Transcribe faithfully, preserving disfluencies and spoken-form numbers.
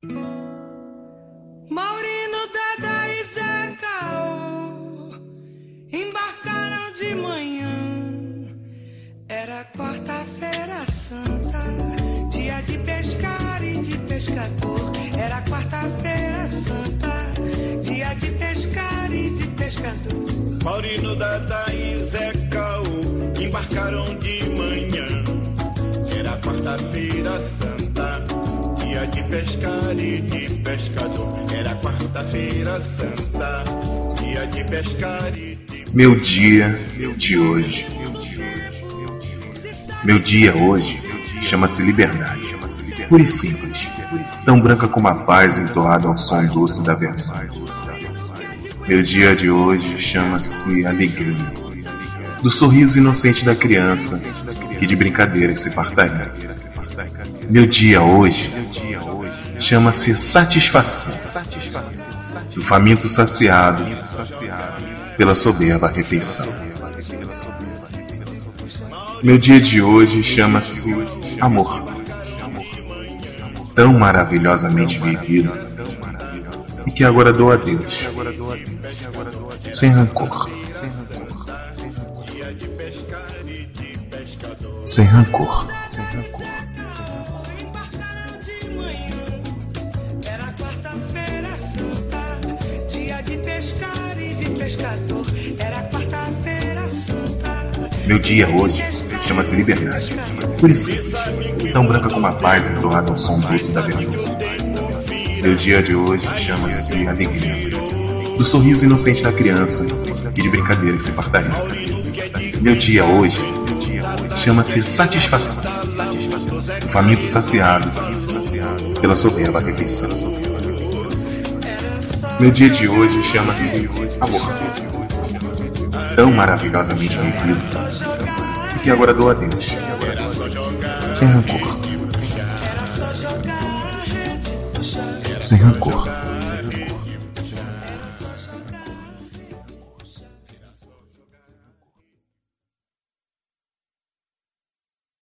Maurino, Dada e Zé Caô embarcaram de manhã. Era quarta-feira santa, dia de pescar e de pescador. Era quarta-feira santa, dia de pescar e de pescador. Maurino, Dada e Zé Caô embarcaram de manhã. Era quarta-feira santa, dia de pescar e de pescador. Era quarta-feira santa, dia de pescar e de... Meu dia de hoje. Meu dia hoje chama-se liberdade. Pura e simples. Tão branca como a paz entoada ao som doce da verdade. Meu dia de hoje chama-se alegria. Do sorriso inocente da criança que de brincadeira se fartaria. Meu dia hoje chama-se satisfação. Do faminto saciado pela soberba refeição. Meu dia de hoje chama-se amor. Tão maravilhosamente vivido e que agora dou a Deus. Sem rancor. Sem rancor. Sem rancor. Era quarta-feira santa, dia de pescar e de pescador. Era quarta-feira santa. Meu dia hoje chama-se liberdade. Por isso, tão branca como a paz entoada ao som doce da verdade. Meu dia de hoje chama-se alegria. Do sorriso inocente da criança e de brincadeira que se fartaria. Meu dia hoje chama-se satisfação. Do faminto saciado pela soberba refeição. Meu dia de hoje chama-se amor. Tão maravilhosamente vivido e que agora dou a Deus. Sem rancor. Sem rancor.